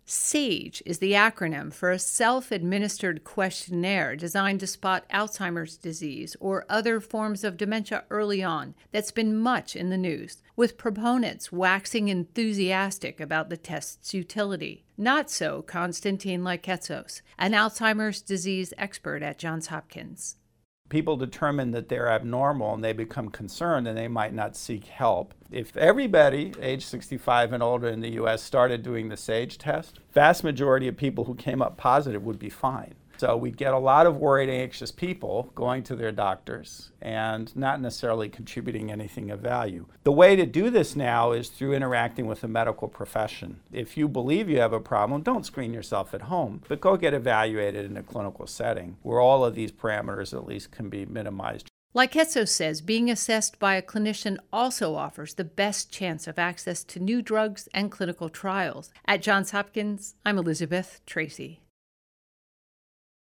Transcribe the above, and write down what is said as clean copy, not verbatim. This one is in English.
SAGE is the acronym for a self-administered questionnaire designed to spot Alzheimer's disease or other forms of dementia early on that's been much in the news, with proponents waxing enthusiastic about the test's utility. Not so Konstantin Lyketsos, an Alzheimer's disease expert at Johns Hopkins. People determine that they're abnormal and they become concerned and they might not seek help. If everybody age 65 and older in the US started doing the SAGE test, vast majority of people who came up positive would be fine. So we get a lot of worried, anxious people going to their doctors and not necessarily contributing anything of value. The way to do this now is through interacting with a medical profession. If you believe you have a problem, don't screen yourself at home, but go get evaluated in a clinical setting where all of these parameters at least can be minimized. Lyketsos says being assessed by a clinician also offers the best chance of access to new drugs and clinical trials. At Johns Hopkins, I'm Elizabeth Tracy.